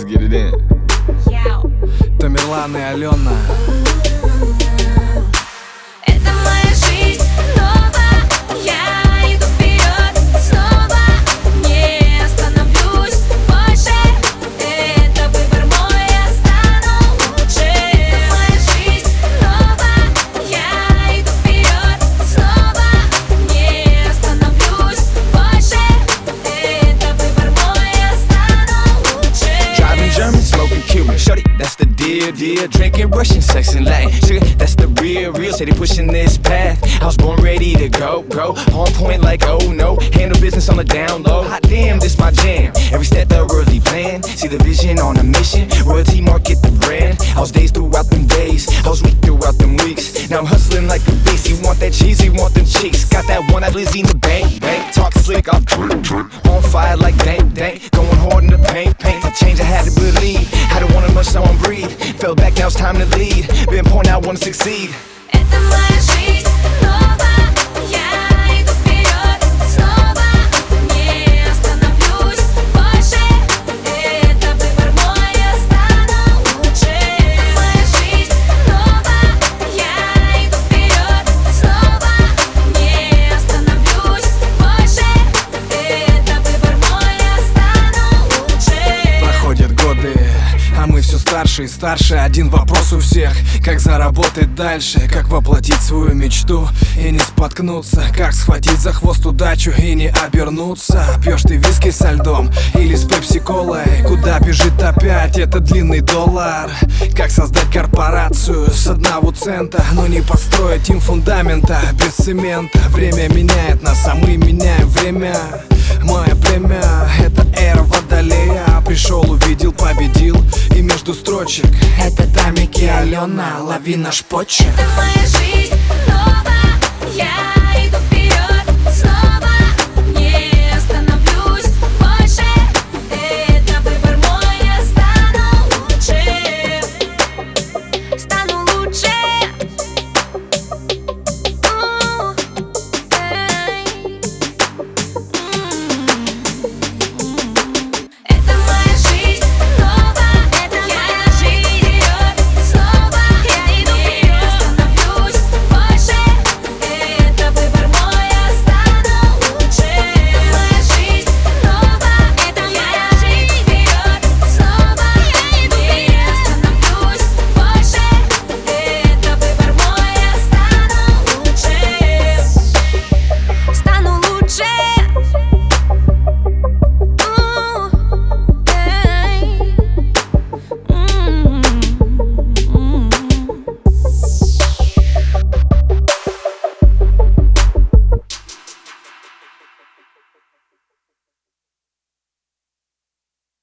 get it in. Тамерлан и Алена. Это моя жизнь снова, я иду вперед снова, не остановлюсь больше. Это выбор мой, я стану лучше. Это моя жизнь снова, я иду вперед снова, не остановлюсь больше. Это выбор мой, я стану лучше. Driving German, smoking Cuban, shorty, that's the deal, deal. Drinking Russian, sex and Latin, sugar, that's the real, real. Steady pushing this path, I was born ready to go, on point like oh no, handle business on the down low. Hot damn, this my jam, every step the worthy plan. See the vision on a mission, royalty market the brand. I was dazed throughout them days, I was weak throughout them weeks. Now I'm hustling like a beast, you want that cheese, you want them cheeks. Got that one, I Lizzie in the bank, talk slick, I'm on fire like dank, going hard in the paint. A change I had to believe, I don't wanna much, so I'm breathe. Fell back, now it's time to lead, been point out, wanna succeed. Это моя жизнь снова, я иду вперед снова, не остановлюсь больше. Это выбор мой, я стану лучше. Это моя жизнь снова, я иду вперед снова, не остановлюсь больше. Это выбор мой, я стану лучше. Проходят годы, а мы все старше и старше. Один вопрос у всех: как заработать дальше, как воплотить свою мечту и не споткнуться, как схватить за хвост удачу и не обернуться. Пьешь ты виски со льдом или с пепси-колой? Куда бежит опять этот длинный доллар? Как создать корпорацию с 1 цента, но не построить им фундамента без цемента? Время меняет нас, а мы меняем время. Мое племя — это эра водолея. Пришел, увидел, победил, и между строчек это Тамик и Алена, лови наш почерк. Это моя жизнь снова, я